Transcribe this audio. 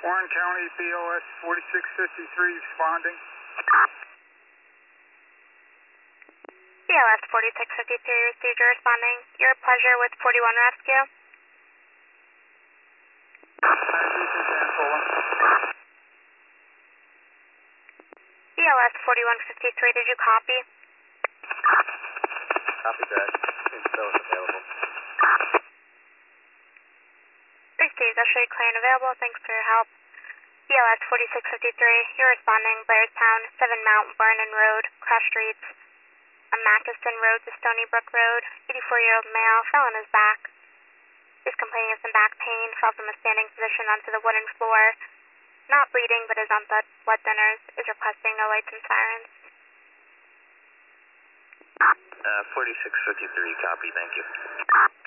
Warren County BLS 4653 responding. BLS 4653 received your responding. Your pleasure with 41 Rescue. BLS 4153, did you copy? Copy that. Info is available. Received, I'll show you clear and available. Thanks for your help. BLS 4653, you're responding. Blairstown, 7 Mount Vernon Road, Cross Streets, Mackinson Road to Stony Brook Road. 84-year-old male fell on his back. Is complaining of some back pain, fell from a standing position onto the wooden floor. Not bleeding, but is on blood thinners. Is requesting no lights and sirens. 4653, copy, thank you.